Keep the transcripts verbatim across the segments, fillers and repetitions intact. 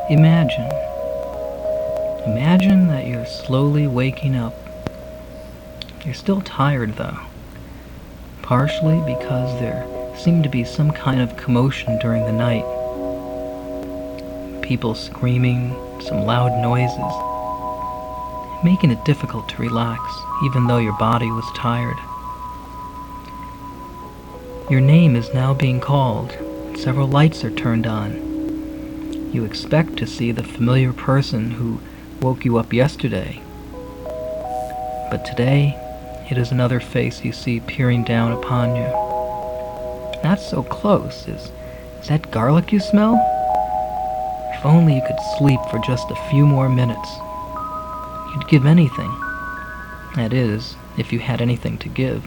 Imagine. Imagine that you're slowly waking up. You're still tired, though, partially because there seemed to be some kind of commotion during the night. People screaming, some loud noises, making it difficult to relax, even though your body was tired. Your name is now being called. Several lights are turned on. You expect to see the familiar person who woke you up yesterday. But today, it is another face you see peering down upon you. Not so close. Is, is that garlic you smell? If only you could sleep for just a few more minutes. You'd give anything. That is, if you had anything to give.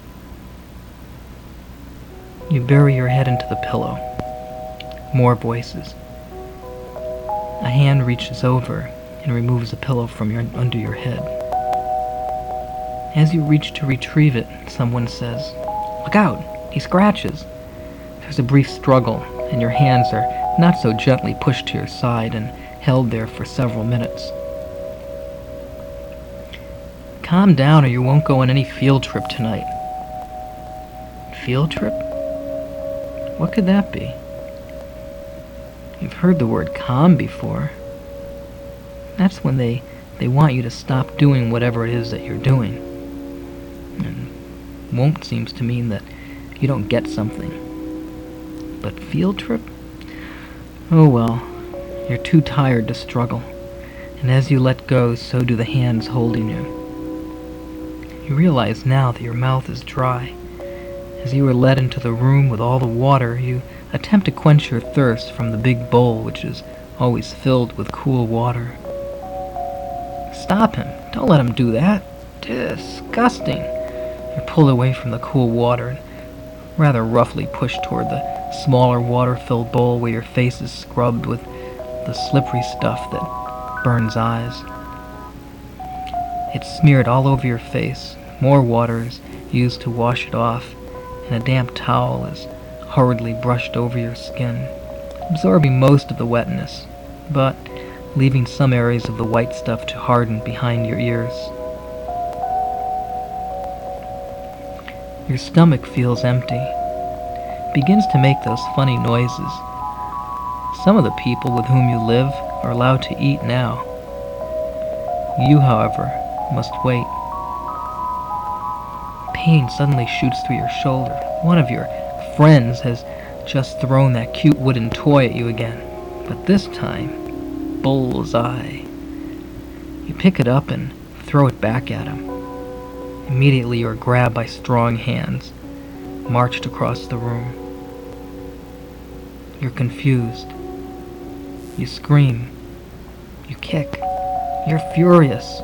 You bury your head into the pillow. More voices. A hand reaches over and removes a pillow from your, under your head. As you reach to retrieve it, someone says, "Look out! He scratches!" There's a brief struggle, and your hands are not so gently pushed to your side and held there for several minutes. Calm down or you won't go on any field trip tonight. Field trip? What could that be? You've heard the word calm before. That's when they, they want you to stop doing whatever it is that you're doing. And won't seems to mean that you don't get something. But field trip? Oh well, you're too tired to struggle. And as you let go, so do the hands holding you. You realize now that your mouth is dry. As you are led into the room with all the water, you attempt to quench your thirst from the big bowl, which is always filled with cool water. Stop him. Don't let him do that. Disgusting. You're pulled away from the cool water and rather roughly pushed toward the smaller water-filled bowl where your face is scrubbed with the slippery stuff that burns eyes. It's smeared all over your face. More water is used to wash it off, and a damp towel is hurriedly brushed over your skin, absorbing most of the wetness, but leaving some areas of the white stuff to harden behind your ears. Your stomach feels empty. It begins to make those funny noises. Some of the people with whom you live are allowed to eat now. You, however, must wait. Pain suddenly shoots through your shoulder. One of your friends has just thrown that cute wooden toy at you again, but this time, bullseye. You pick it up and throw it back at him. Immediately you are grabbed by strong hands, marched across the room. You're confused. You scream. You kick. You're furious.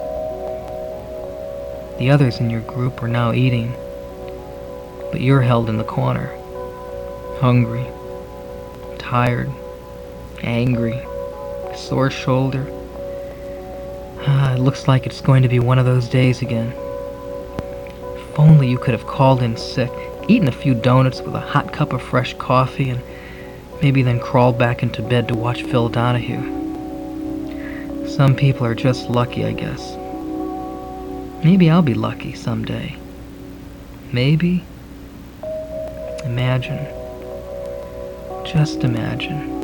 The others in your group are now eating, but you're held in the corner, hungry, tired, angry, sore shoulder. Ah, it looks like it's going to be one of those days again. If only you could have called in sick, eaten a few donuts with a hot cup of fresh coffee, and maybe then crawled back into bed to watch Phil Donahue. Some people are just lucky, I guess. Maybe I'll be lucky someday. Maybe. Imagine. Just imagine.